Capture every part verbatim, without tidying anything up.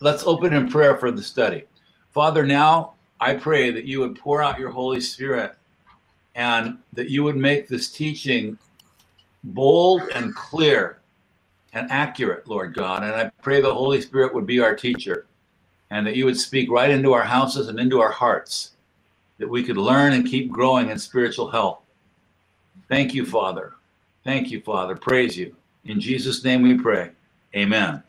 Let's open in prayer for the study. Father, now I pray that you would pour out your Holy Spirit and that you would make this teaching bold and clear and accurate, Lord God. And I pray the Holy Spirit would be our teacher and that you would speak right into our houses and into our hearts, that we could learn and keep growing in spiritual health. Thank you, Father. Thank you, Father. Praise you. In Jesus' name we pray. Amen.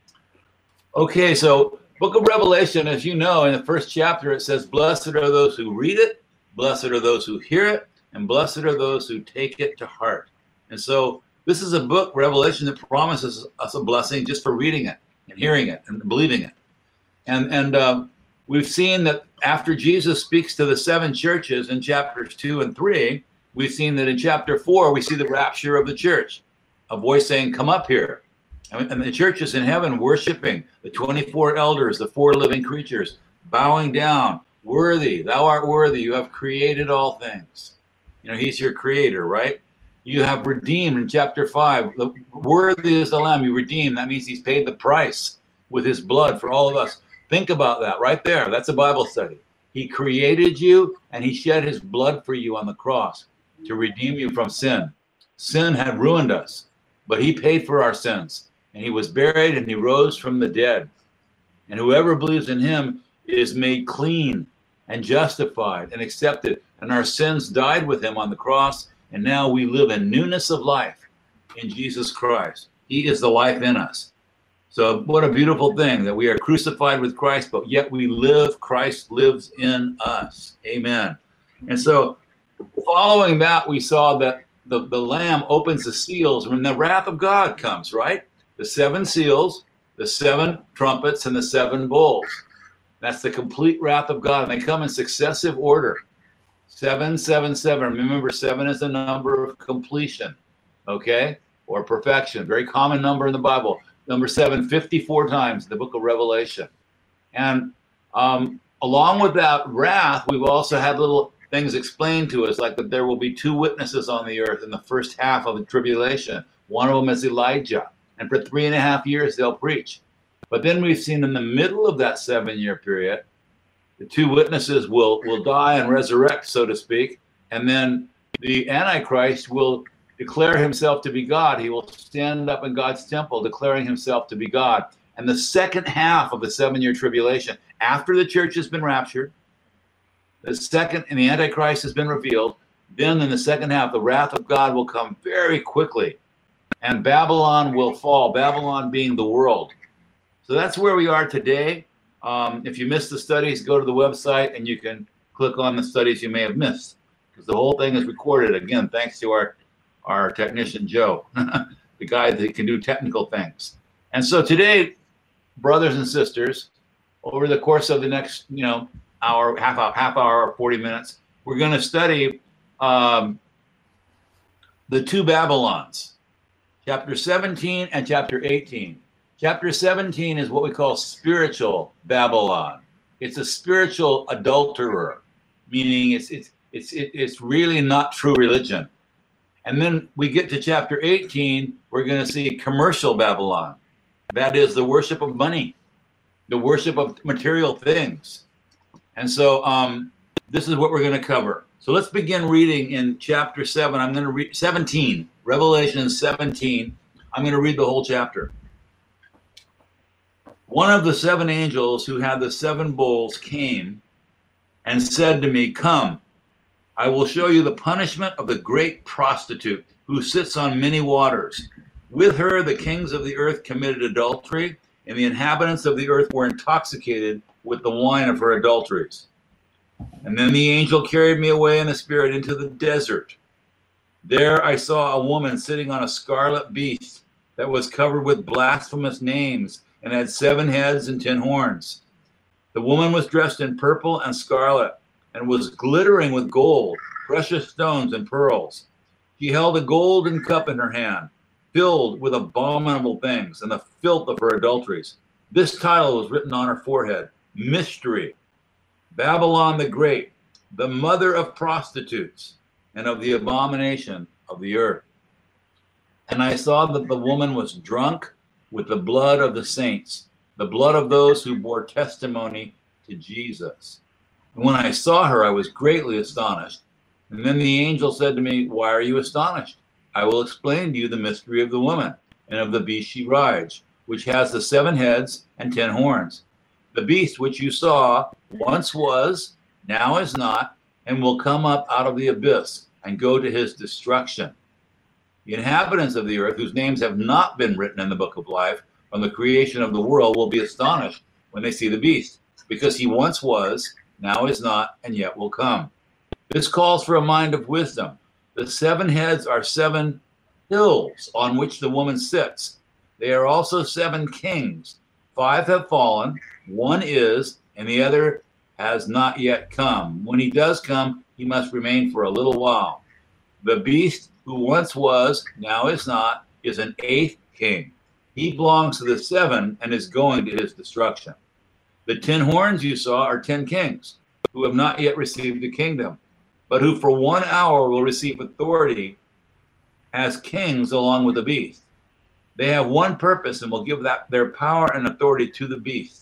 Okay, so Book of Revelation, as you know, in the first chapter, it says, blessed are those who read it, blessed are those who hear it, and blessed are those who take it to heart. And so this is a book, Revelation, that promises us a blessing just for reading it and hearing it and believing it. And, and uh, we've seen that after Jesus speaks to the seven churches in chapters two and three, we've seen that in chapter four, we see the rapture of the church, a voice saying, come up here. And the church is in heaven worshiping the twenty-four elders, the four living creatures, bowing down, worthy, thou art worthy, you have created all things. You know, he's your creator, right? You have redeemed in chapter five, the worthy is the Lamb you redeemed. That means he's paid the price with his blood for all of us. Think about that right there. That's a Bible study. He created you and he shed his blood for you on the cross to redeem you from sin. Sin had ruined us, but he paid for our sins. And he was buried and he rose from the dead. And whoever believes in him is made clean and justified and accepted. And our sins died with him on the cross. And now we live in newness of life in Jesus Christ. He is the life in us. So what a beautiful thing that we are crucified with Christ, but yet we live. Christ lives in us. Amen. And so following that, we saw that the, the Lamb opens the seals when the wrath of God comes, right? The seven seals, the seven trumpets, and the seven bowls. That's the complete wrath of God. And they come in successive order. Seven, seven, seven. Remember, seven is the number of completion, okay? Or perfection. Very common number in the Bible. Number seven, fifty-four times in the book of Revelation. And um, along with that wrath, we've also had little things explained to us, like that there will be two witnesses on the earth in the first half of the tribulation. One of them is Elijah. And for three and a half years, they'll preach. But then we've seen in the middle of that seven-year period, the two witnesses will, will die and resurrect, so to speak. And then the Antichrist will declare himself to be God. He will stand up in God's temple, declaring himself to be God. And the second half of the seven-year tribulation, after the church has been raptured, the second, and the Antichrist has been revealed, then in the second half, the wrath of God will come very quickly. And Babylon will fall, Babylon being the world. So that's where we are today. Um, if you missed the studies, go to the website and you can click on the studies you may have missed, because the whole thing is recorded, again, thanks to our, our technician, Joe, the guy that can do technical things. And so today, brothers and sisters, over the course of the next, you know, hour, half hour, half hour or forty minutes, we're going to study um, the two Babylons. Chapter seventeen and chapter eighteen. Chapter seventeen is what we call spiritual Babylon. It's a spiritual adulterer, meaning it's it's it's it's really not true religion. And then we get to chapter eighteen, we're going to see commercial Babylon. That is the worship of money, the worship of material things. And so um, this is what we're going to cover. So let's begin reading in chapter seven. I'm going to read seventeen. Revelation seventeen, I'm going to read the whole chapter. One of the seven angels who had the seven bowls came and said to me, come, I will show you the punishment of the great prostitute who sits on many waters. With her the kings of the earth committed adultery, and the inhabitants of the earth were intoxicated with the wine of her adulteries. And then the angel carried me away in the spirit into the desert. There I saw a woman sitting on a scarlet beast that was covered with blasphemous names and had seven heads and ten horns. The woman was dressed in purple and scarlet and was glittering with gold, precious stones, and pearls. She held a golden cup in her hand, filled with abominable things and the filth of her adulteries. This title was written on her forehead, Mystery, Babylon the Great, the mother of prostitutes and of the abomination of the earth. And I saw that the woman was drunk with the blood of the saints the blood of those who bore testimony to Jesus. And when I saw her, I was greatly astonished. And then the angel said to me, why are you astonished? I will explain to you the mystery of the woman and of the beast she rides, which has the seven heads and ten horns. The beast which you saw once was, now is not, and will come up out of the abyss and go to his destruction. The inhabitants of the earth, whose names have not been written in the book of life from the creation of the world, will be astonished when they see the beast, because he once was, now is not, and yet will come. This calls for a mind of wisdom. The seven heads are seven hills on which the woman sits. They are also seven kings. Five have fallen, one is, and the other has not yet come. When he does come, he must remain for a little while. The beast who once was, now is not, is an eighth king. He belongs to the seven and is going to his destruction. The ten horns you saw are ten kings who have not yet received the kingdom, but who for one hour will receive authority as kings along with the beast. They have one purpose and will give that their power and authority to the beast.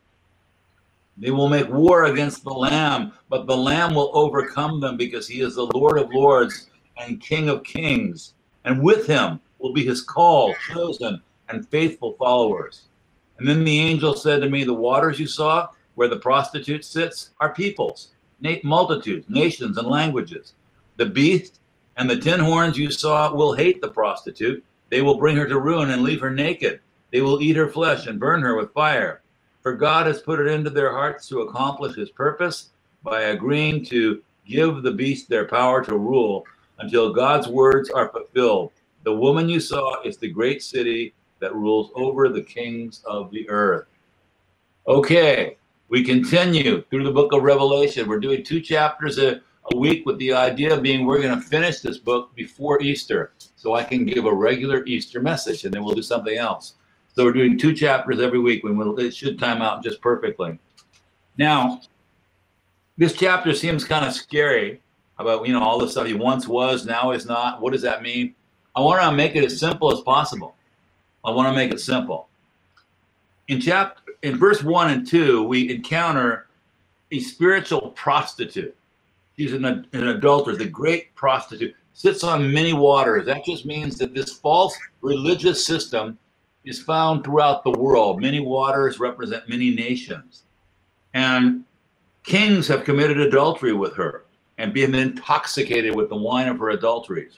They will make war against the Lamb, but the Lamb will overcome them because he is the Lord of lords and King of kings. And with him will be his called, chosen, and faithful followers. And then the angel said to me, the waters you saw where the prostitute sits are peoples, multitudes, nations, and languages. The beast and the ten horns you saw will hate the prostitute. They will bring her to ruin and leave her naked. They will eat her flesh and burn her with fire. For God has put it into their hearts to accomplish his purpose by agreeing to give the beast their power to rule until God's words are fulfilled. The woman you saw is the great city that rules over the kings of the earth. Okay, we continue through the book of Revelation. We're doing two chapters a, a week with the idea being we're going to finish this book before Easter so I can give a regular Easter message, and then we'll do something else. So we're doing two chapters every week when we'll, it should time out just perfectly. Now, this chapter seems kind of scary about, you know, all the stuff he once was, now is not. What does that mean? I want to make it as simple as possible. I want to make it simple. In chapter, in verse one and two, we encounter a spiritual prostitute. She's an, an adulterer, the great prostitute, sits on many waters. That just means that this false religious system is found throughout the world. Many waters represent many nations. And kings have committed adultery with her and been intoxicated with the wine of her adulteries.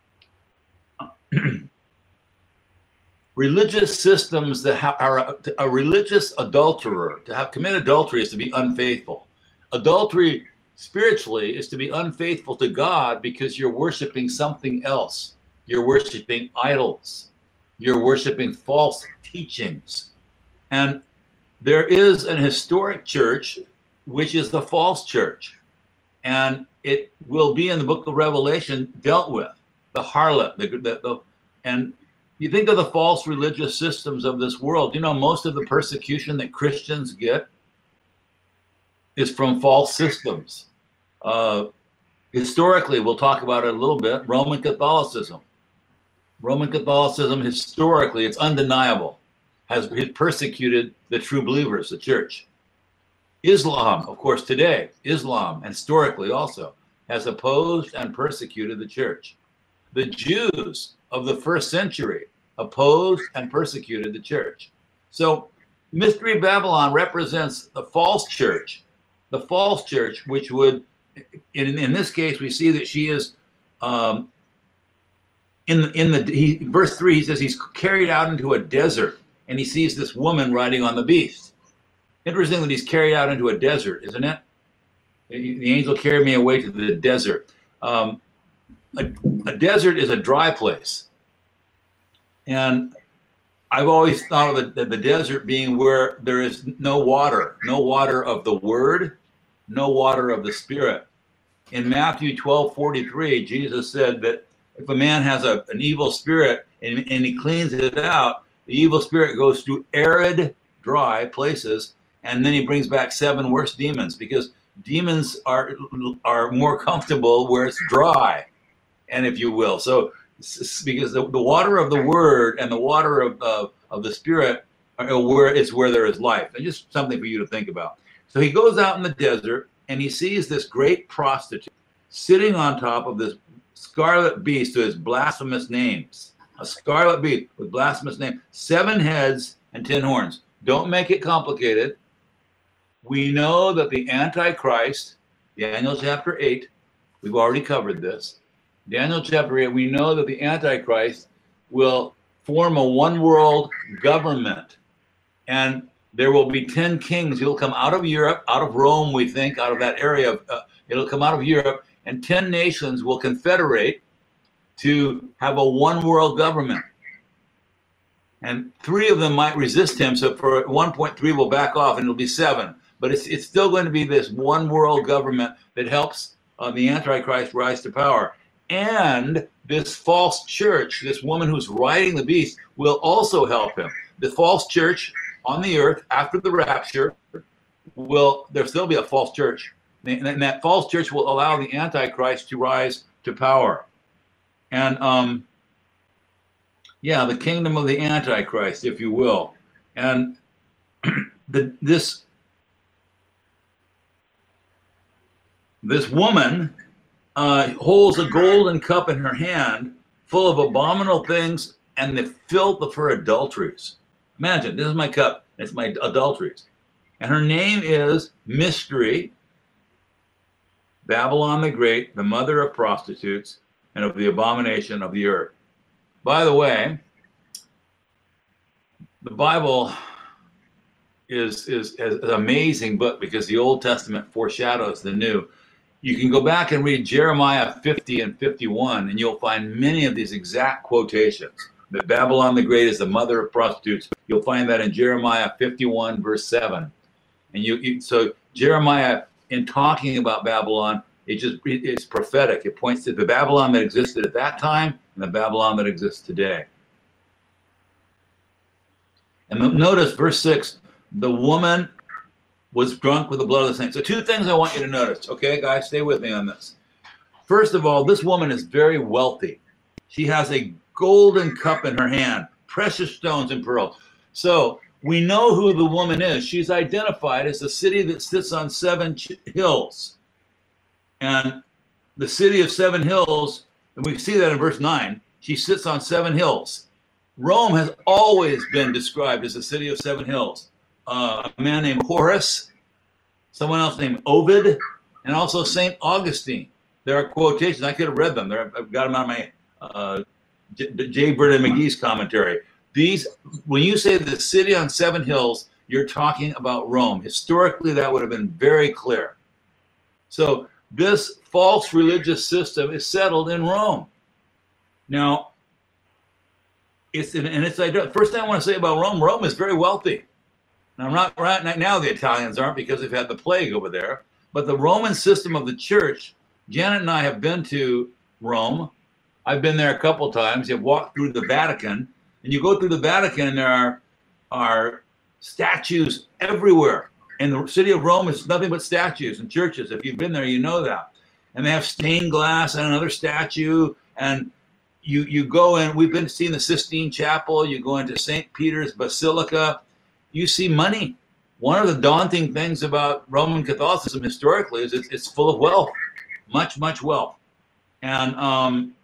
Religious systems that have, are a, a religious adulterer, to have committed adultery is to be unfaithful. Adultery spiritually is to be unfaithful to God because you're worshiping something else. You're worshiping idols. You're worshiping false teachings. And there is an historic church, which is the false church. And it will be in the book of Revelation dealt with, the harlot. The, the, the, and you think of the false religious systems of this world. You know, most of the persecution that Christians get is from false systems. Uh, historically, we'll talk about it a little bit, Roman Catholicism. Roman Catholicism, historically, it's undeniable, has persecuted the true believers, the church. Islam, of course, today, Islam, and historically also, has opposed and persecuted the church. The Jews of the first century opposed and persecuted the church. So Mystery Babylon represents the false church, the false church, which would, in, in this case, we see that she is, um, in, in the, he, verse three, he says he's carried out into a desert and he sees this woman riding on the beast. Interesting that he's carried out into a desert, isn't it? The angel carried me away to the desert. Um, a, a desert is a dry place. And I've always thought of the, the desert being where there is no water, no water of the word, no water of the spirit. In Matthew twelve forty-three, Jesus said that if a man has a, an evil spirit and, and he cleans it out, the evil spirit goes through arid, dry places, and then he brings back seven worse demons, because demons are are more comfortable where it's dry, and if you will. So because the, the water of the word and the water of, of, of the spirit where it's where there is life. And just something for you to think about. So he goes out in the desert and he sees this great prostitute sitting on top of this scarlet beast with his blasphemous names. A scarlet beast with blasphemous name, seven heads and ten horns. Don't make it complicated. We know that the Antichrist, Daniel chapter eight, we've already covered this. Daniel chapter eight, we know that the Antichrist will form a one world government. And there will be ten kings. He'll come out of Europe, out of Rome, we think, out of that area. Of, uh, it'll come out of Europe, and ten nations will confederate to have a one world government. And three of them might resist him. So for one point three will back off, and it'll be seven. But it's, it's still going to be this one world government that helps uh, the Antichrist rise to power. And this false church, this woman who's riding the beast, will also help him. The false church on the earth after the rapture will, there'll still be a false church. And that false church will allow the Antichrist to rise to power. And um, yeah, the kingdom of the Antichrist, if you will. And the, this, this woman uh, holds a golden cup in her hand full of abominable things and the filth of her adulteries. Imagine, this is my cup, it's my adulteries. And her name is Mystery, Babylon the Great, the mother of prostitutes and of the abomination of the earth. By the way, the Bible is, is, is an amazing book because the Old Testament foreshadows the New. You can go back and read Jeremiah fifty and fifty-one, and you'll find many of these exact quotations. That Babylon the Great is the mother of prostitutes. You'll find that in Jeremiah fifty-one, verse seven. And you, you so Jeremiah, in talking about Babylon, it just it's prophetic. It points to the Babylon that existed at that time and the Babylon that exists today. And notice verse six, the woman was drunk with the blood of the saints. So two things I want you to notice. Okay, guys, stay with me on this. First of all, this woman is very wealthy. She has a golden cup in her hand, precious stones and pearls. So we know who the woman is. She's identified as the city that sits on seven hills. And the city of seven hills, and we see that in verse nine, she sits on seven hills. Rome has always been described as the city of seven hills. Uh, a man named Horace, someone else named Ovid, and also Saint Augustine. There are quotations. I could have read them. There, I've got them on my uh, J. J. Vernon McGee's commentary. These, when you say the city on seven hills, you're talking about Rome. Historically, that would have been very clear. So this false religious system is settled in Rome. Now, it's and it's first thing I want to say about Rome. Rome is very wealthy. Now, not right now the Italians aren't because they've had the plague over there. But the Roman system of the church, Janet and I have been to Rome. I've been there a couple of times. You've walked through the Vatican, and you go through the Vatican, and there are, are statues everywhere. And the city of Rome is nothing but statues and churches. If you've been there, you know that. And they have stained glass and another statue. And you you go in, we've been seeing the Sistine Chapel. You go into Saint Peter's Basilica. You see money. One of the daunting things about Roman Catholicism historically is it's, it's full of wealth, much, much wealth. And um,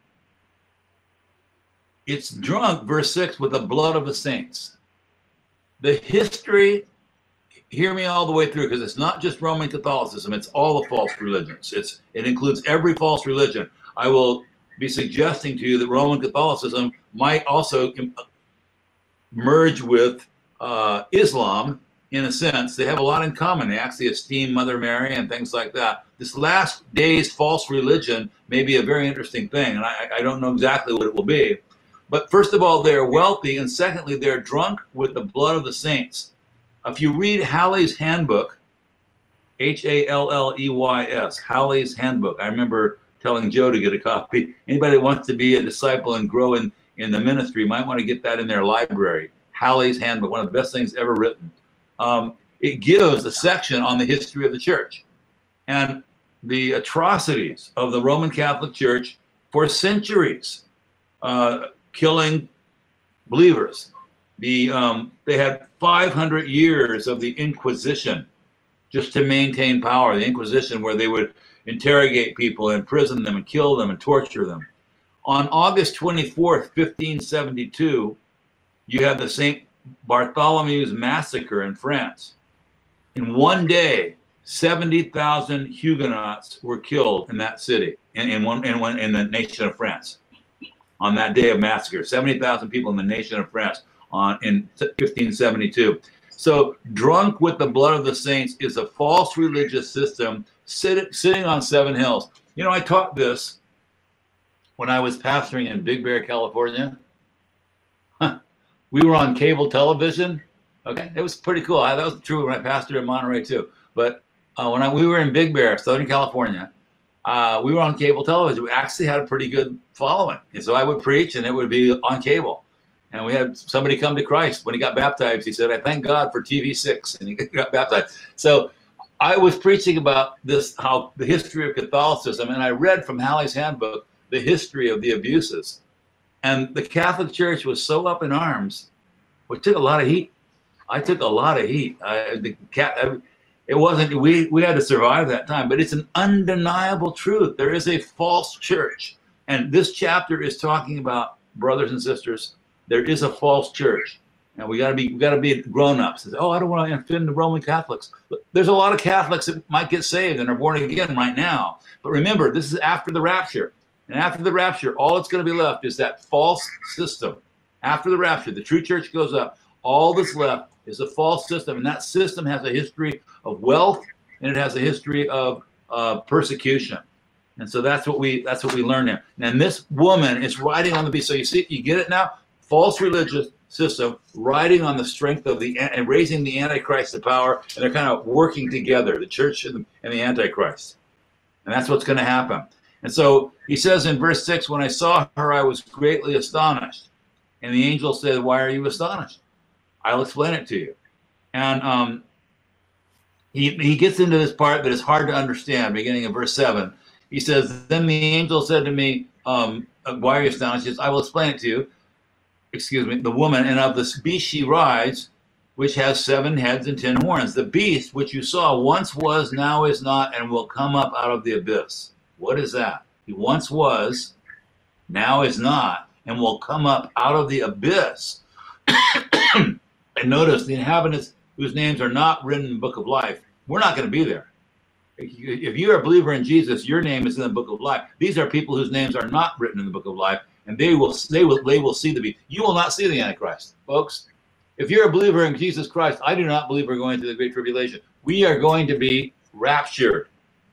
it's drunk, verse six, with the blood of the saints. The history, hear me all the way through, because it's not just Roman Catholicism, it's all the false religions. It's It includes every false religion. I will be suggesting to you that Roman Catholicism might also merge with uh, Islam in a sense. They have a lot in common. They actually esteem Mother Mary and things like that. This last days false religion may be a very interesting thing, and I, I don't know exactly what it will be. But first of all, they're wealthy, and secondly, they're drunk with the blood of the saints. If you read Halley's Handbook, H A L L E Y S, Halley's Handbook. I remember telling Joe to get a copy. Anybody that wants to be a disciple and grow in, in the ministry might want to get that in their library. Halley's Handbook, one of the best things ever written. Um, it gives a section on the history of the church and the atrocities of the Roman Catholic Church for centuries, uh, killing believers, The um, they had five hundred years of the Inquisition just to maintain power. The Inquisition, where they would interrogate people, imprison them, and kill them, and torture them. On August twenty-fourth, fifteen seventy-two, you have the Saint Bartholomew's massacre in France. In one day, seventy thousand Huguenots were killed in that city, in, in one in one in the nation of France. On that day of massacre, seventy thousand people in the nation of France on in fifteen seventy-two. So, drunk with the blood of the saints is a false religious system sit, sitting on seven hills. You know, I taught this when I was pastoring in Big Bear, California. Huh. We were on cable television. Okay, it was pretty cool. I, that was true when I pastored in Monterey too. But uh, when I, we were in Big Bear, Southern California, uh, we were on cable television. We actually had a pretty good following. And so I would preach, and it would be on cable. And we had somebody come to Christ. When he got baptized, he said, "I thank God for T V six," and he got baptized. So I was preaching about this, how the history of Catholicism, and I read from Halley's Handbook the history of the abuses. And the Catholic Church was so up in arms, which took a lot of heat. I took a lot of heat. I, the cat, it wasn't, we, we had to survive that time, but it's an undeniable truth. There is a false church. And this chapter is talking about, brothers and sisters, there is a false church. And we gotta be, we gotta be grown-ups. Oh, I don't want to offend the Roman Catholics. But there's a lot of Catholics that might get saved and are born again right now. But remember, this is after the rapture. And after the rapture, all that's going to be left is that false system. After the rapture, the true church goes up. All that's left is a false system. And that system has a history of wealth, and it has a history of uh, persecution. And so that's what we that's what we learn there. And this woman is riding on the beast. So you see, you get it now? False religious system riding on the strength of the and raising the Antichrist to power, and they're kind of working together, the church and the, and the Antichrist. And that's what's going to happen. And so he says in verse six, when I saw her, I was greatly astonished. And the angel said, why are you astonished? I'll explain it to you. And um, he, he gets into this part that is hard to understand, beginning in verse seven. He says, then the angel said to me, um, why are you astonished? He says, I will explain it to you. Excuse me, the woman, and of the beast she rides, which has seven heads and ten horns. The beast which you saw once was, now is not, and will come up out of the abyss. What is that? He once was, now is not, and will come up out of the abyss. And notice the inhabitants whose names are not written in the book of life, we're not going to be there. If you are a believer in Jesus, your name is in the book of life. These are people whose names are not written in the book of life, and they will they will they will see the beast. You will not see the Antichrist, folks. If you're a believer in Jesus Christ, I do not believe we're going through the Great Tribulation. We are going to be raptured.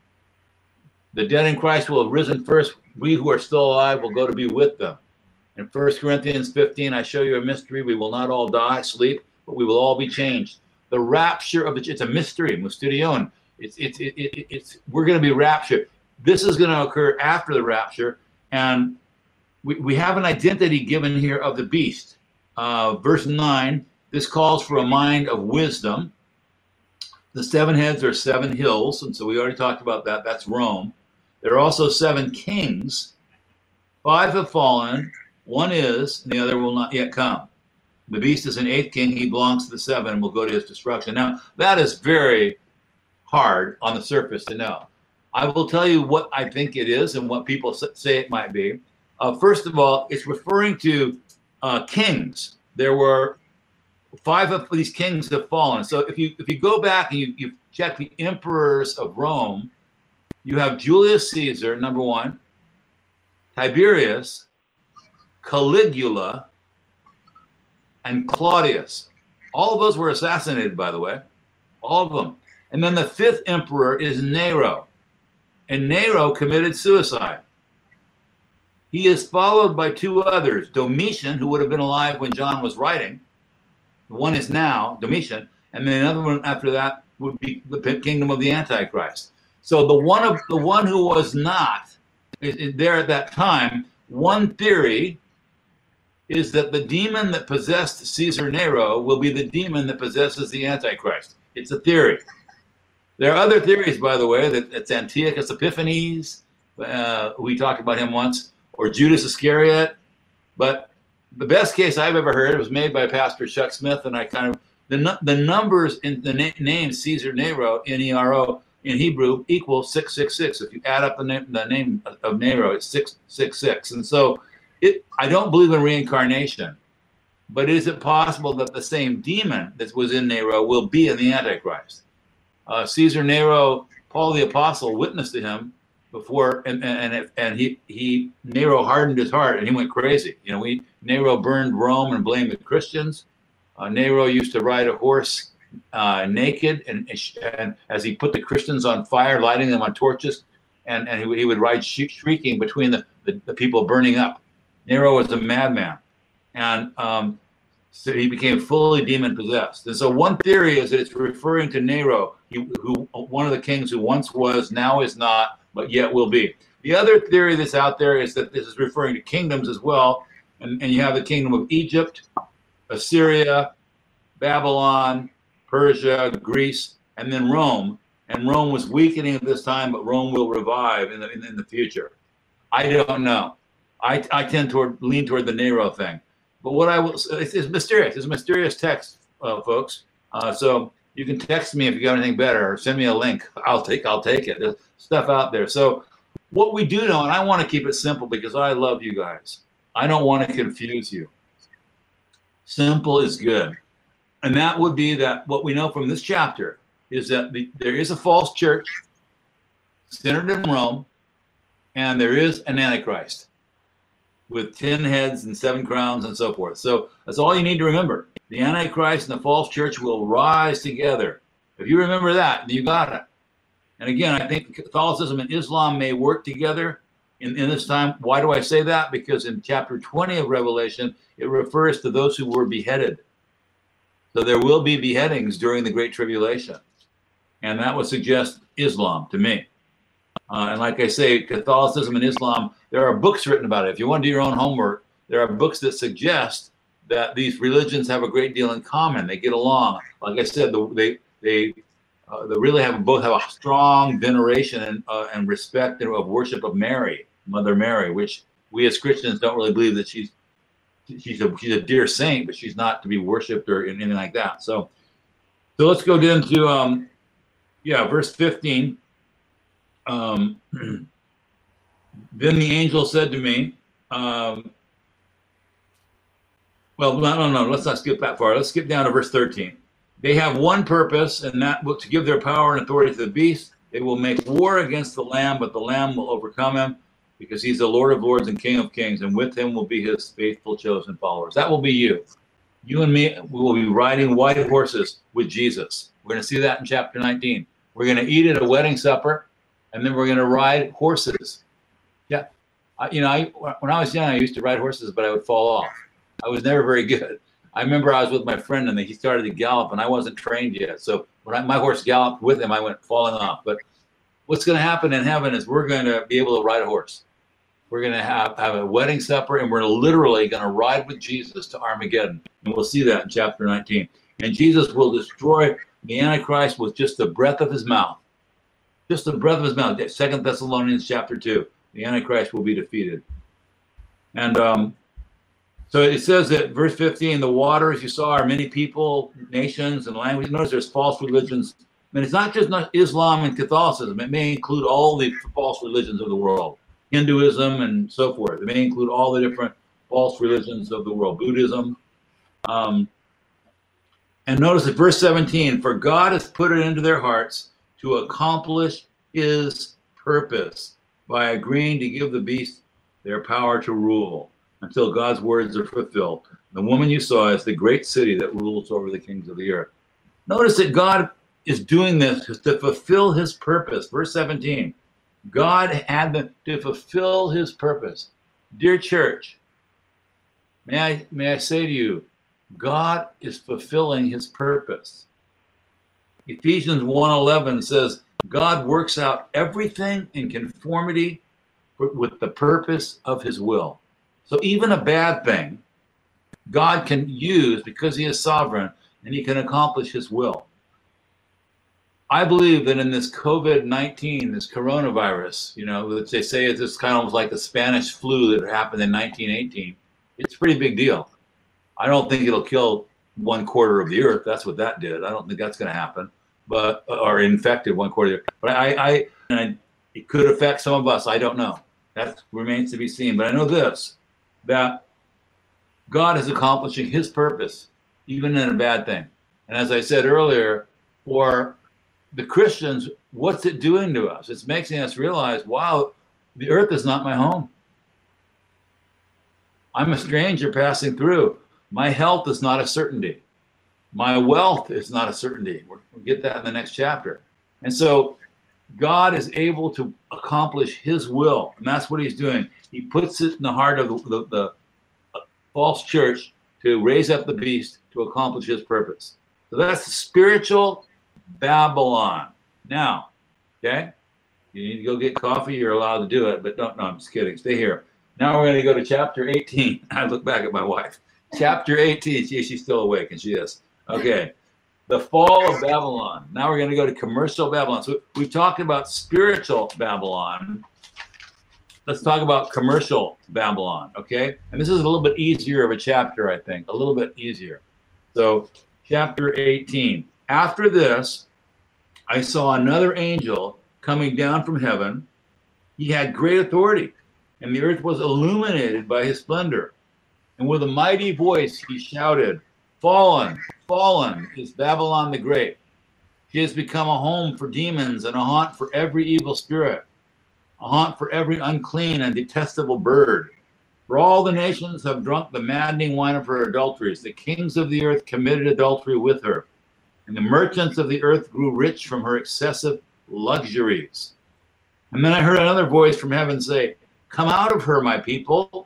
The dead in Christ will have risen first. We who are still alive will go to be with them. In First Corinthians fifteen, I show you a mystery. We will not all die, sleep, but we will all be changed. The rapture of the, it's a mystery, mysterion. It's, it's, it, it, it's, we're going to be raptured. This is going to occur after the rapture. And we, we have an identity given here of the beast. Uh, verse nine, this calls for a mind of wisdom. The seven heads are seven hills. And so we already talked about that. That's Rome. There are also seven kings. Five have fallen. One is, and the other will not yet come. The beast is an eighth king. He belongs to the seven and will go to his destruction. Now, that is very hard on the surface to know. I will tell you what I think it is and what people say it might be. Uh, first of all, it's referring to uh, kings. There were five of these kings have fallen. So if you if you go back and you, you check the emperors of Rome, you have Julius Caesar, number one, Tiberius, Caligula, and Claudius. All of those were assassinated, by the way. All of them. And then the fifth emperor is Nero. And Nero committed suicide. He is followed by two others, Domitian, who would have been alive when John was writing. One is now, Domitian, and then another one after that would be the kingdom of the Antichrist. So the one of the one who was not is, is there at that time. One theory is that the demon that possessed Caesar Nero will be the demon that possesses the Antichrist. It's a theory. There are other theories, by the way, that it's Antiochus Epiphanes. Uh, we talked about him once, or Judas Iscariot. But the best case I've ever heard was made by Pastor Chuck Smith, and I kind of the the numbers in the na- name Caesar Nero, N E R O, in Hebrew equals six six six. If you add up the name the name of Nero, it's six six six. And so, it I don't believe in reincarnation, but is it possible that the same demon that was in Nero will be in the Antichrist? Uh, Caesar Nero, Paul the Apostle witnessed to him before, and and and, and he he Nero hardened his heart and he went crazy. You know, we Nero burned Rome and blamed the Christians. Uh, Nero used to ride a horse uh, naked, and, and as he put the Christians on fire, lighting them on torches, and and he, he would ride sh- shrieking between the, the the people burning up. Nero was a madman, and um, so he became fully demon possessed. And so one theory is that it's referring to Nero, he, who one of the kings who once was, now is not, but yet will be. The other theory that's out there is that this is referring to kingdoms as well. And, and you have the kingdom of Egypt, Assyria, Babylon, Persia, Greece, and then Rome. And Rome was weakening at this time, but Rome will revive in the, in, in the future. I don't know. I, I tend to lean toward the Nero thing. But what I will, it's, it's mysterious. It's a mysterious text, uh, folks. Uh, so you can text me if you got anything better, or send me a link. I'll take, I'll take it. There's stuff out there. So what we do know, and I want to keep it simple because I love you guys. I don't want to confuse you. Simple is good, and that would be that what we know from this chapter is that the, there is a false church centered in Rome, and there is an Antichrist with ten heads and seven crowns and so forth. So that's all you need to remember. The Antichrist and the false church will rise together. If you remember that, you got it. And again, I think Catholicism and Islam may work together in, in this time. Why do I say that? Because in chapter twenty of Revelation, it refers to those who were beheaded. So there will be beheadings during the Great Tribulation. And that would suggest Islam to me. Uh, and like I say, Catholicism and Islam, there are books written about it. If you want to do your own homework, there are books that suggest that these religions have a great deal in common. They get along. Like I said, the, they they uh, they really have both have a strong veneration and uh, and respect of worship of Mary, Mother Mary, which we as Christians don't really believe that she's she's a she's a dear saint, but she's not to be worshipped or anything like that. So so let's go into um yeah verse fifteen. Um, then the angel said to me, um, well, no, no, no, let's not skip that far. Let's skip down to verse thirteen. They have one purpose, and that will to give their power and authority to the beast. They will make war against the Lamb, but the Lamb will overcome him, because he's the Lord of lords and King of kings, and with him will be his faithful chosen followers. That will be you. You and me, we will be riding white horses with Jesus. We're going to see that in chapter nineteen. We're going to eat at a wedding supper, and then we're going to ride horses. Yeah, I, you know, I, when I was young, I used to ride horses, but I would fall off. I was never very good. I remember I was with my friend, and he started to gallop, and I wasn't trained yet. So when I, my horse galloped with him, I went falling off. But what's going to happen in heaven is we're going to be able to ride a horse. We're going to have, have a wedding supper, and we're literally going to ride with Jesus to Armageddon. And we'll see that in chapter nineteen. And Jesus will destroy the Antichrist with just the breath of his mouth. Just the breath of his mouth. Second Thessalonians chapter two. The Antichrist will be defeated. And um, so it says that verse fifteen, the waters you saw are many people, nations, and languages. Notice there's false religions. I mean, it's not just not Islam and Catholicism. It may include all the false religions of the world. Hinduism and so forth. It may include all the different false religions of the world. Buddhism. Um, and notice at verse seventeen, for God has put it into their hearts to accomplish his purpose by agreeing to give the beast their power to rule until God's words are fulfilled. The woman you saw is the great city that rules over the kings of the earth. Notice that God is doing this to fulfill his purpose. Verse seventeen, God had them to fulfill his purpose. Dear church, may I, may I say to you, God is fulfilling his purpose. Ephesians one eleven says, God works out everything in conformity with the purpose of his will. So even a bad thing, God can use because he is sovereign and he can accomplish his will. I believe that in this COVID nineteen, this coronavirus, you know, they say it's just kind of like the Spanish flu that happened in nineteen eighteen. It's a pretty big deal. I don't think it'll kill one quarter of the earth. That's what that did. I don't think that's going to happen, but or infected one quarter. But I, I, I, it could affect some of us. I don't know. That remains to be seen. But I know this, that God is accomplishing his purpose, even in a bad thing. And as I said earlier, for the Christians, what's it doing to us? It's making us realize, wow, the earth is not my home. I'm a stranger passing through. My health is not a certainty. My wealth is not a certainty. We'll get that in the next chapter. And so God is able to accomplish his will, and that's what he's doing. He puts it in the heart of the, the, the false church to raise up the beast to accomplish his purpose. So that's the spiritual Babylon. Now, okay, you need to go get coffee. You're allowed to do it, but don't, no, I'm just kidding. Stay here. Now we're going to go to chapter eighteen. I look back at my wife. Chapter eighteen. See, she's still awake, and she is. Okay. The fall of Babylon. Now we're going to go to commercial Babylon. So we've talked about spiritual Babylon. Let's talk about commercial Babylon, okay? And this is a little bit easier of a chapter, I think. A little bit easier. So chapter eighteen. After this, I saw another angel coming down from heaven. He had great authority, and the earth was illuminated by his splendor. And with a mighty voice he shouted, "Fallen, fallen is Babylon the Great. She has become a home for demons and a haunt for every evil spirit, a haunt for every unclean and detestable bird. For all the nations have drunk the maddening wine of her adulteries. The kings of the earth committed adultery with her, and the merchants of the earth grew rich from her excessive luxuries." And then I heard another voice from heaven say, "Come out of her, my people,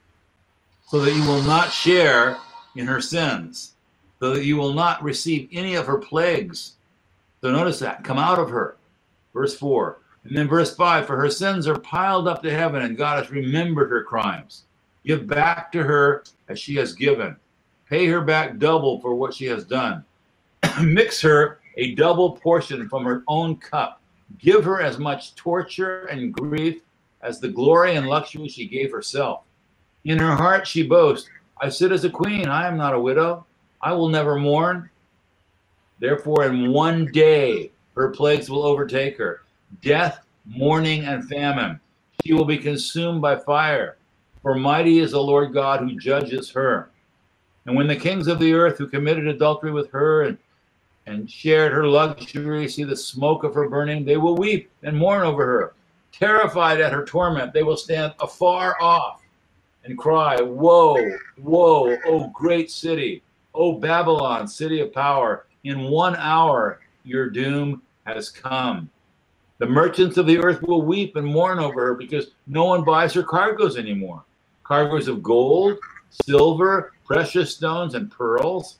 so that you will not share in her sins, so that you will not receive any of her plagues." So notice that, come out of her. Verse four. And then verse five, for her sins are piled up to heaven, and God has remembered her crimes. Give back to her as she has given. Pay her back double for what she has done. Mix her a double portion from her own cup. Give her as much torture and grief as the glory and luxury she gave herself. In her heart she boasts, "I sit as a queen, I am not a widow. I will never mourn." Therefore in one day her plagues will overtake her, death, mourning, and famine. She will be consumed by fire, for mighty is the Lord God who judges her. And when the kings of the earth who committed adultery with her and, and shared her luxury see the smoke of her burning, they will weep and mourn over her. Terrified at her torment, they will stand afar off and cry, "Woe, woe, O great city, O Babylon, city of power. In one hour your doom has come." The merchants of the earth will weep and mourn over her because no one buys her cargoes anymore. Cargoes of gold, silver, precious stones, and pearls,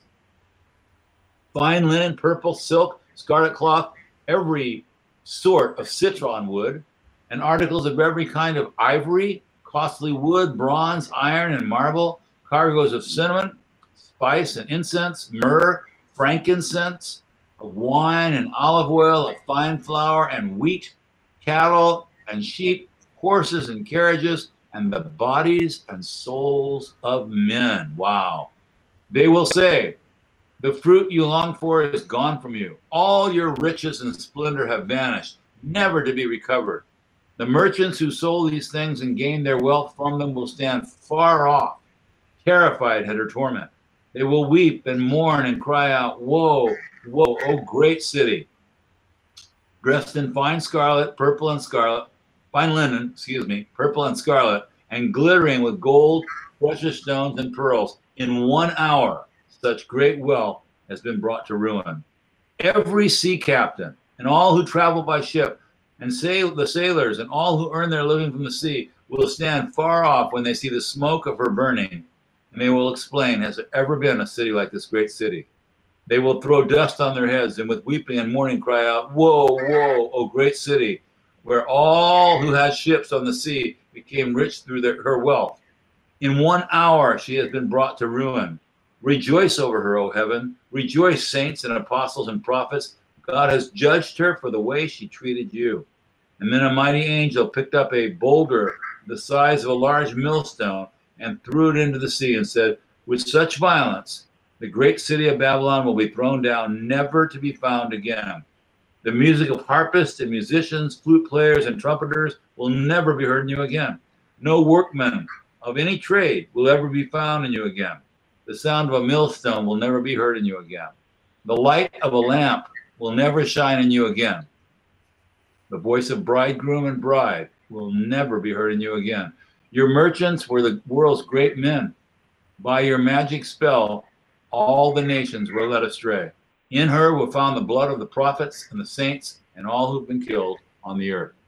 fine linen, purple, silk, scarlet cloth, every sort of citron wood, and articles of every kind of ivory, costly wood, bronze, iron, and marble, cargoes of cinnamon, spice, and incense, myrrh, frankincense, of wine and olive oil, of fine flour and wheat, cattle and sheep, horses and carriages, and the bodies and souls of men. Wow. They will say, "The fruit you long for is gone from you. All your riches and splendor have vanished, never to be recovered. The merchants who sold these things and gained their wealth from them will stand far off, terrified at her torment. They will weep and mourn and cry out, 'Woe, woe, O great city, dressed in fine scarlet, purple and scarlet, fine linen, excuse me, purple and scarlet, and glittering with gold, precious stones, and pearls. In one hour, such great wealth has been brought to ruin. Every sea captain and all who travel by ship, and sail, the sailors and all who earn their living from the sea will stand far off when they see the smoke of her burning, and they will exclaim, has there ever been a city like this great city? They will throw dust on their heads and with weeping and mourning cry out, woe, woe, O great city, where all who had ships on the sea became rich through their, her wealth. In one hour she has been brought to ruin. Rejoice over her, O heaven. Rejoice, saints and apostles and prophets. God has judged her for the way she treated you. And then a mighty angel picked up a boulder the size of a large millstone and threw it into the sea and said, with such violence, the great city of Babylon will be thrown down, never to be found again. The music of harpists and musicians, flute players and trumpeters will never be heard in you again. No workman of any trade will ever be found in you again. The sound of a millstone will never be heard in you again. The light of a lamp will never shine in you again. The voice of bridegroom and bride will never be heard in you again. Your merchants were the world's great men. By your magic spell, all the nations were led astray. In her were found the blood of the prophets and the saints and all who've been killed on the earth.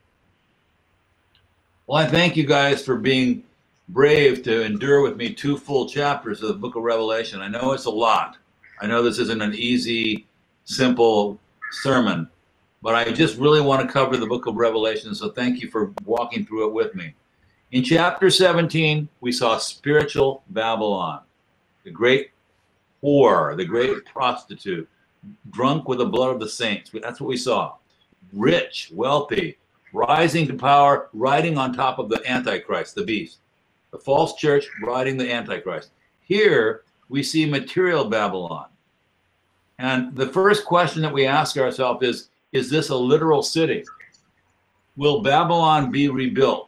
Well, I thank you guys for being brave to endure with me two full chapters of the book of Revelation. I know it's a lot. I know this isn't an easy, simple sermon, but I just really want to cover the book of Revelation, so thank you for walking through it with me. In chapter seventeen, we saw spiritual Babylon, the great whore, the great prostitute, drunk with the blood of the saints. That's what we saw. Rich, wealthy, rising to power, riding on top of the Antichrist, the beast. The false church riding the Antichrist. Here, we see material Babylon. And the first question that we ask ourselves is, is this a literal city? Will Babylon be rebuilt?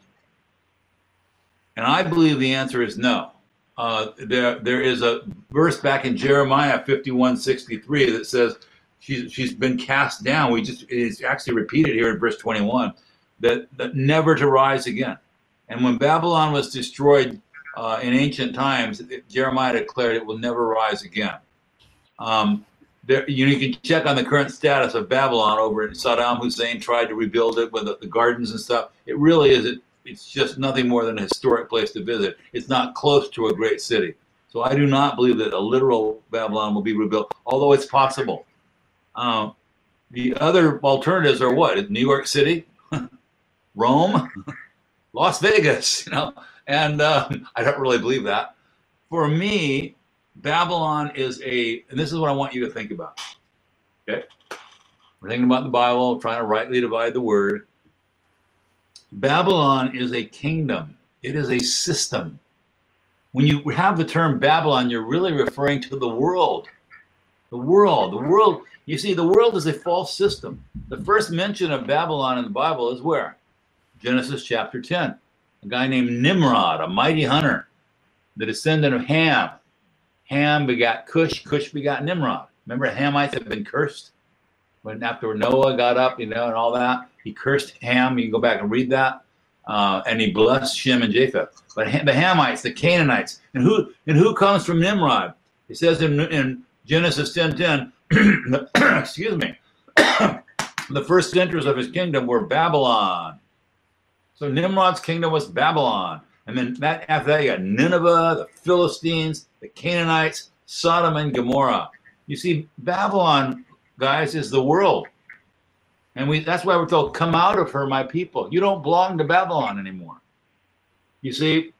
And I believe the answer is no. Uh, there, there is a verse back in Jeremiah fifty-one sixty-three that says she's, she's been cast down. We just, it's actually repeated here in verse twenty-one, that, that never to rise again. And when Babylon was destroyed uh, in ancient times, Jeremiah declared it will never rise again. Um, there, you, know, you can check on the current status of Babylon over in Saddam Hussein tried to rebuild it with the, the gardens and stuff. It really is, it's just nothing more than a historic place to visit. It's not close to a great city. So I do not believe that a literal Babylon will be rebuilt, although it's possible. Um, the other alternatives are what? New York City, Rome, Las Vegas, you know, and uh, I don't really believe that. For me, Babylon is a, and this is what I want you to think about, okay? We're thinking about the Bible, trying to rightly divide the word. Babylon is a kingdom. It is a system. When you have the term Babylon, you're really referring to the world. The world, the world, you see, the world is a false system. The first mention of Babylon in the Bible is where? Genesis chapter ten. A guy named Nimrod, a mighty hunter, the descendant of Ham. Ham begat Cush, Cush begat Nimrod. Remember, the Hamites had been cursed when after Noah got up, you know, and all that. He cursed Ham. You can go back and read that. Uh, and he blessed Shem and Japheth. But the Hamites, the Canaanites, and who and who comes from Nimrod? It says in, in Genesis ten ten, excuse me, the first centers of his kingdom were Babylon. So Nimrod's kingdom was Babylon. And then that, after that, you got Nineveh, the Philistines, the Canaanites, Sodom and Gomorrah. You see, Babylon, guys, is the world. And we that's why we're told, come out of her, my people. You don't belong to Babylon anymore. You see,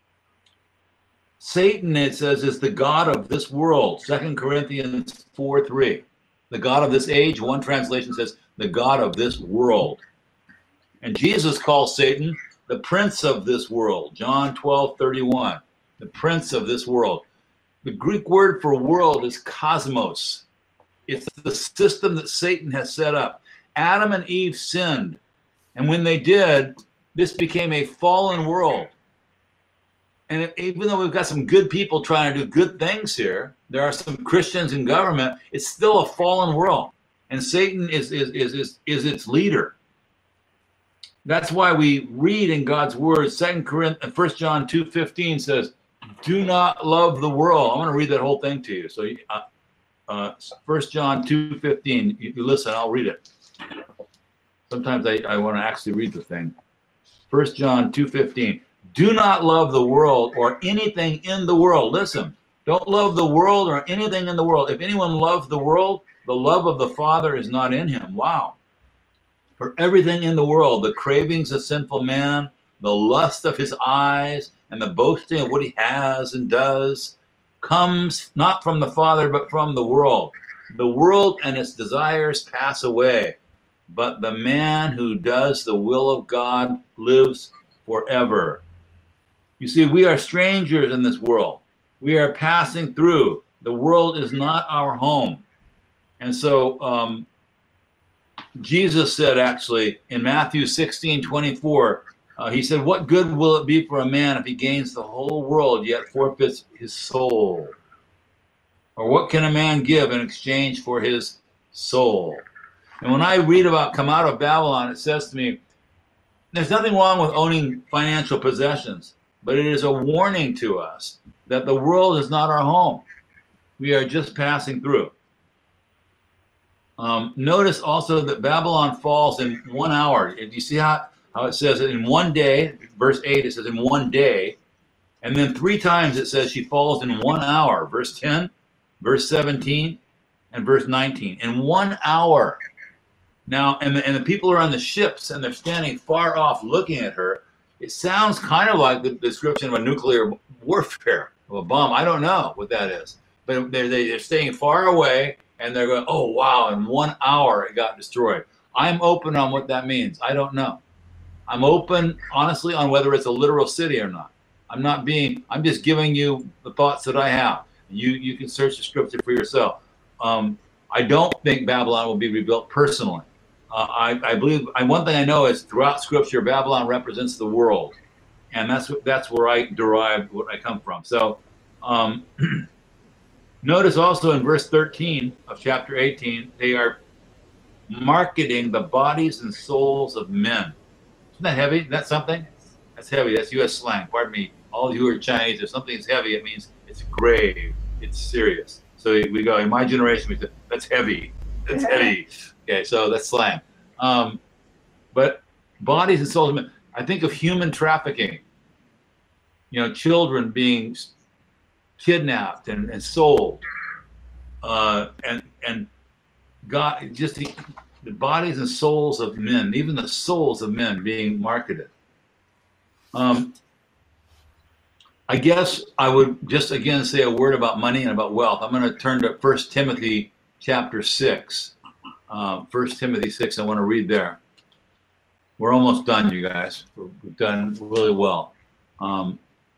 Satan, it says, is the god of this world. Second Corinthians four three. The god of this age, one translation says, the god of this world. And Jesus calls Satan the prince of this world. John twelve thirty-one. The prince of this world. The Greek word for world is cosmos. It's the system that Satan has set up. Adam and Eve sinned. And when they did, this became a fallen world. And even though we've got some good people trying to do good things here, there are some Christians in government, it's still a fallen world. And Satan is, is, is, is, is its leader. That's why we read in God's word, Second Corinthians, First John two fifteen says, do not love the world. I'm going to read that whole thing to you. So uh, uh, First John two fifteen, you, you listen, I'll read it. Sometimes I, I want to actually read the thing. First John two fifteen. Do not love the world or anything in the world. Listen, don't love the world or anything in the world. If anyone loves the world, the love of the Father is not in him. Wow. For everything in the world, the cravings of sinful man, the lust of his eyes, and the boasting of what he has and does, comes not from the Father, but from the world. The world and its desires pass away, but the man who does the will of God lives forever. You see, we are strangers in this world. We are passing through. The world is not our home. And so um, Jesus said, actually, in Matthew sixteen twenty-four, uh, he said, what good will it be for a man if he gains the whole world yet forfeits his soul? Or what can a man give in exchange for his soul? And when I read about come out of Babylon, it says to me, there's nothing wrong with owning financial possessions, but it is a warning to us that the world is not our home. We are just passing through. Um, notice also that Babylon falls in one hour. Do you see how, how it says it in one day? Verse eight, it says in one day. And then three times it says she falls in one hour. Verse ten, verse seventeen, and verse nineteen. In one hour. Now, and the, and the people are on the ships, and they're standing far off looking at her. It sounds kind of like the description of a nuclear warfare, of a bomb. I don't know what that is. But they're, they're staying far away, and they're going, oh, wow, in one hour it got destroyed. I'm open on what that means. I don't know. I'm open, honestly, on whether it's a literal city or not. I'm not being, I'm just giving you the thoughts that I have. You, you can search the scripture for yourself. Um, I don't think Babylon will be rebuilt personally. Uh, I, I believe, I, one thing I know is throughout Scripture, Babylon represents the world, and that's that's where I derive what I come from. So, um, notice also in verse thirteen of chapter eighteen, they are marketing the bodies and souls of men. Isn't that heavy? Isn't that something? That's heavy. That's U S slang. Pardon me. All of you who are Chinese, if something's heavy, it means it's grave. It's serious. So we go, in my generation, we say, that's heavy. That's heavy. Okay, so that's slang. Um, but bodies and souls, I think of human trafficking. You know, children being kidnapped and, and sold. Uh, and and God, just the, the bodies and souls of men, even the souls of men being marketed. Um, I guess I would just again say a word about money and about wealth. I'm going to turn to First Timothy chapter six. Uh, First Timothy six, I want to read there. We're almost done, you guys. We've done really well. Um,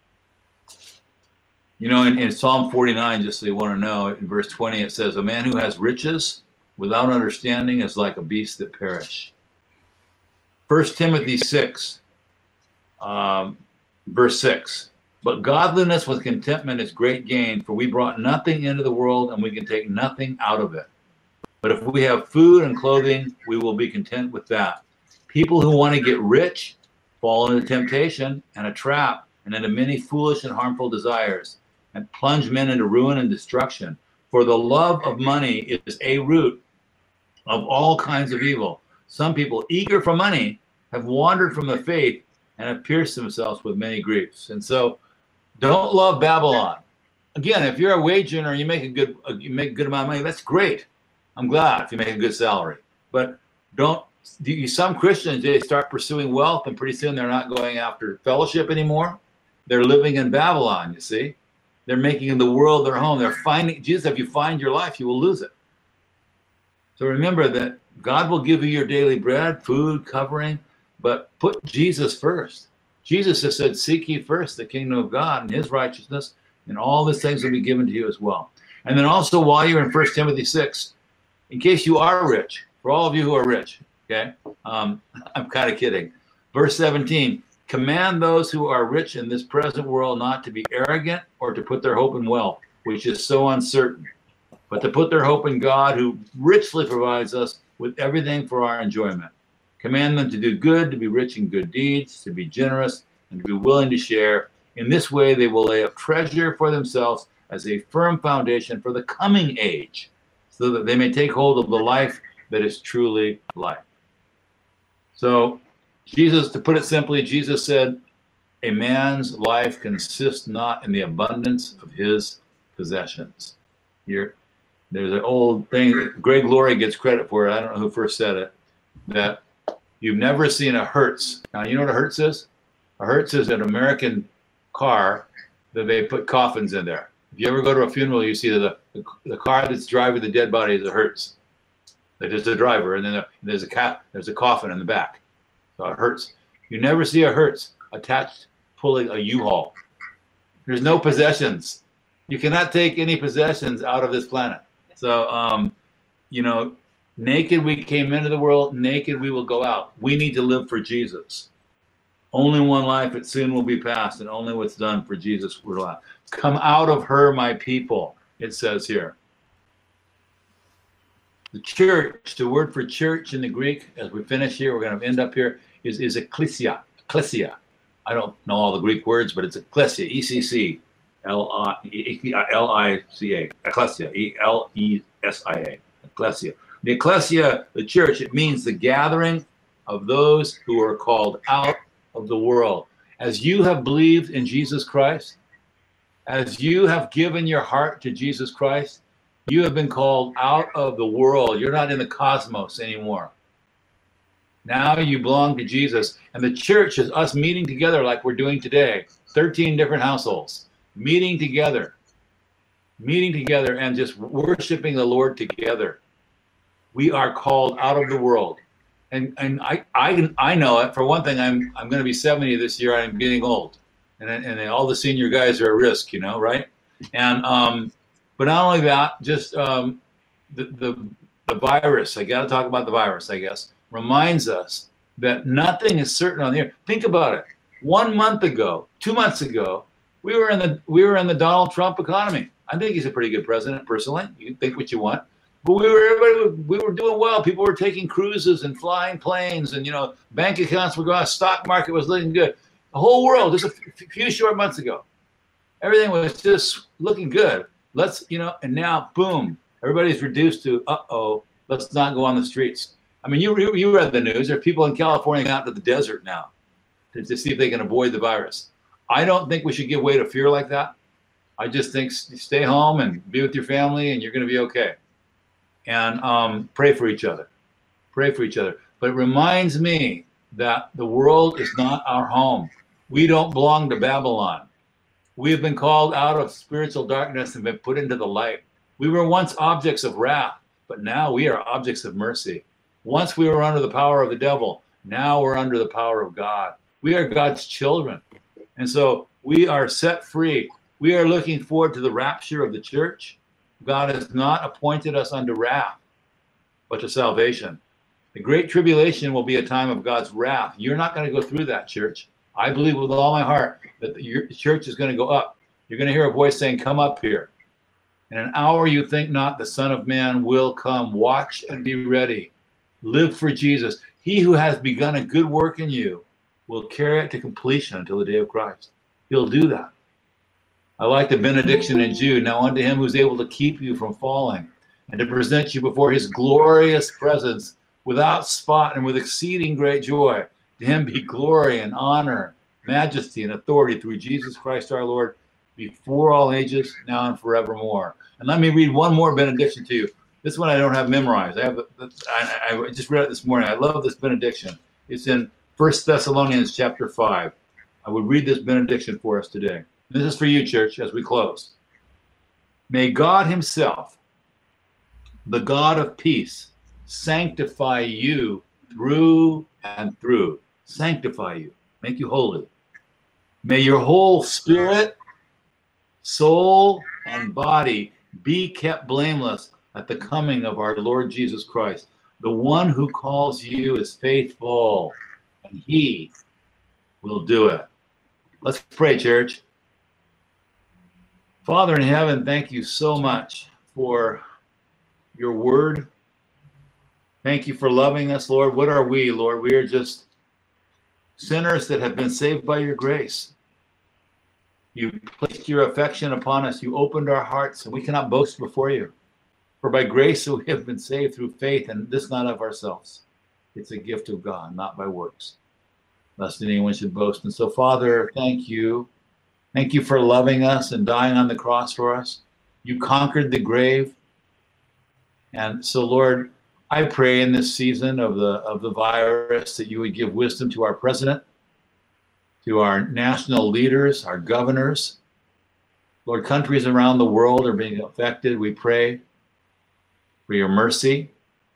you know, in, in Psalm forty-nine, just so you want to know, in verse twenty, it says, a man who has riches without understanding is like a beast that perish. First Timothy six, um, verse six. But godliness with contentment is great gain, for we brought nothing into the world, and we can take nothing out of it. But if we have food and clothing, we will be content with that. People who want to get rich fall into temptation and a trap and into many foolish and harmful desires and plunge men into ruin and destruction. For the love of money is a root of all kinds of evil. Some people eager for money have wandered from the faith and have pierced themselves with many griefs. And so don't love Babylon. Again, if you're a wage earner, you make a good, you make a good amount of money, that's great. I'm glad if you make a good salary, but don't, some Christians, they start pursuing wealth and pretty soon they're not going after fellowship anymore. They're living in Babylon, you see. They're making the world their home. They're finding, Jesus, if you find your life, you will lose it. So remember that God will give you your daily bread, food, covering, but put Jesus first. Jesus has said, seek ye first the kingdom of God and his righteousness, and all these things will be given to you as well. And then also while you're in First Timothy six, in case you are rich, for all of you who are rich, okay, um, I'm kind of kidding. Verse seventeen, command those who are rich in this present world not to be arrogant or to put their hope in wealth, which is so uncertain, but to put their hope in God, who richly provides us with everything for our enjoyment. Command them to do good, to be rich in good deeds, to be generous, and to be willing to share. In this way, they will lay up treasure for themselves as a firm foundation for the coming age, so that they may take hold of the life that is truly life. So Jesus, to put it simply, Jesus said, a man's life consists not in the abundance of his possessions. Here, there's an old thing, Greg Laurie gets credit for it, I don't know who first said it, that you've never seen a Hertz. Now, you know what a Hertz is? A Hertz is an American car that they put coffins in there. If you ever go to a funeral, you see the, the, the car that's driving the dead body is a Hertz. That is the driver, and then there's a cat, there's a coffin in the back. So a Hertz. You never see a Hertz attached pulling a U-Haul. There's no possessions. You cannot take any possessions out of this planet. So, um, you know, naked we came into the world, naked we will go out. We need to live for Jesus. Only one life, it soon will be past, and only what's done for Jesus will last. Come out of her, my people, it says here. The church, the word for church in the Greek, as we finish here, we're going to end up here, is, is ecclesia. Ecclesia. I don't know all the Greek words, but it's ecclesia, E C C L I C A, ecclesia, E L E S I A, ecclesia. The ecclesia, the church, it means the gathering of those who are called out of the world. As you have believed in Jesus Christ, as you have given your heart to Jesus Christ, you have been called out of the world. You're not in the cosmos anymore. Now you belong to Jesus. And the church is us meeting together like we're doing today. thirteen different households, meeting together, meeting together and just worshiping the Lord together. We are called out of the world. And and I I I know it. For one thing, I'm I'm going to be seventy this year. I'm getting old, and and all the senior guys are at risk, you know, right? And um, but not only that, just um, the the the virus. I got to talk about the virus. I guess reminds us that nothing is certain on the earth. Think about it. One month ago, two months ago, we were in the we were in the Donald Trump economy. I think he's a pretty good president, personally. You can think what you want. But we were everybody, we were doing well. People were taking cruises and flying planes, and you know, bank accounts were going. Stock market was looking good. The whole world, just a few short months ago, everything was just looking good. Let's, you know, and now, boom, everybody's reduced to, uh-oh, let's not go on the streets. I mean, you you read the news. There are people in California out to the desert now to, to see if they can avoid the virus. I don't think we should give way to fear like that. I just think stay home and be with your family, and you're going to be okay. And um, pray for each other. Pray for each other. But it reminds me that the world is not our home. We don't belong to Babylon. We have been called out of spiritual darkness and been put into the light. We were once objects of wrath, but now we are objects of mercy. Once we were under the power of the devil, now we're under the power of God. We are God's children. And so we are set free. We are looking forward to the rapture of the church. God has not appointed us unto wrath, but to salvation. The great tribulation will be a time of God's wrath. You're not going to go through that, church. I believe with all my heart that your church is going to go up. You're going to hear a voice saying, come up here. In an hour you think not, the Son of Man will come. Watch and be ready. Live for Jesus. He who has begun a good work in you will carry it to completion until the day of Christ. He'll do that. I like the benediction in Jude. Now unto him who's able to keep you from falling and to present you before his glorious presence without spot and with exceeding great joy. To him be glory and honor, majesty and authority through Jesus Christ our Lord, before all ages, now and forevermore. And let me read one more benediction to you. This one I don't have memorized. I have. I, I just read it this morning. I love this benediction. It's in First Thessalonians chapter five. I would read this benediction for us today. This is for you, church, as we close. May God himself, the God of peace, sanctify you through and through. Sanctify you, make you holy. May your whole spirit, soul, and body be kept blameless at the coming of our Lord Jesus Christ. The one who calls you is faithful, and he will do it. Let's pray, church. Father in heaven, thank you so much for your word. Thank you for loving us, Lord. What are we, Lord? We are just sinners that have been saved by your grace. You placed your affection upon us. You opened our hearts, and we cannot boast before you. For by grace we have been saved through faith, and this not of ourselves. It's a gift of God, not by works, lest anyone should boast. And so, Father, thank you. Thank you for loving us and dying on the cross for us. You conquered the grave. And so, Lord, I pray in this season of the of the virus that you would give wisdom to our president, to our national leaders, our governors. Lord, countries around the world are being affected. We pray for your mercy.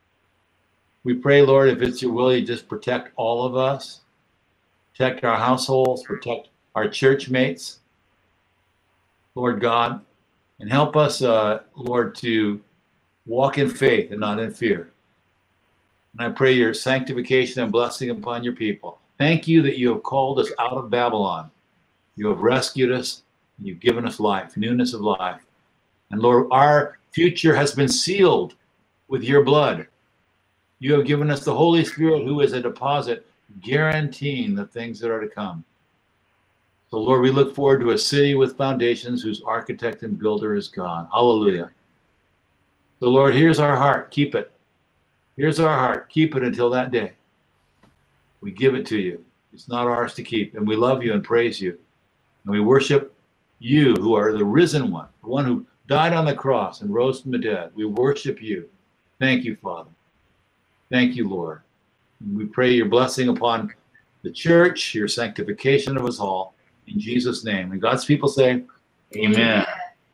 We pray, Lord, if it's your will, you just protect all of us. Protect our households, protect our church mates, Lord God, and help us, uh, Lord, to walk in faith and not in fear. And I pray your sanctification and blessing upon your people. Thank you that you have called us out of Babylon. You have rescued us. And you've given us life, newness of life. And Lord, our future has been sealed with your blood. You have given us the Holy Spirit, who is a deposit guaranteeing the things that are to come. So Lord, we look forward to a city with foundations whose architect and builder is God. Hallelujah. So Lord, here's our heart. Keep it. Here's our heart. Keep it until that day. We give it to you. It's not ours to keep. And we love you and praise you. And we worship you, who are the risen one, the one who died on the cross and rose from the dead. We worship you. Thank you, Father. Thank you, Lord. And we pray your blessing upon the church, your sanctification of us all. In Jesus' name. And God's people say, amen.